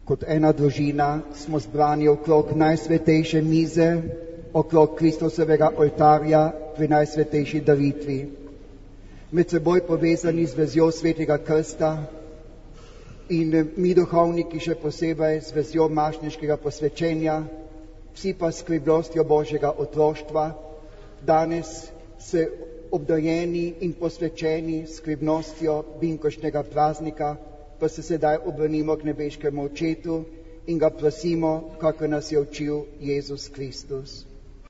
Kot ena družina smo zbrani okrog najsvetejše mize, okrog Kristusovega oltarja pri najsvetejši daritvi. Med seboj povezani z vezjo Svetega krsta in mi duhovniki še posebej z vezjo mašniškega posvečenja, vsi pa s skrivnostjo Božjega otroštva, danes se obdarjeni in posvečeni s skrivnostjo binkoštnega praznika, pa se sedaj obrnimo k nebeškemu Očetu in ga prosimo, kakor nas je učil Jezus Kristus.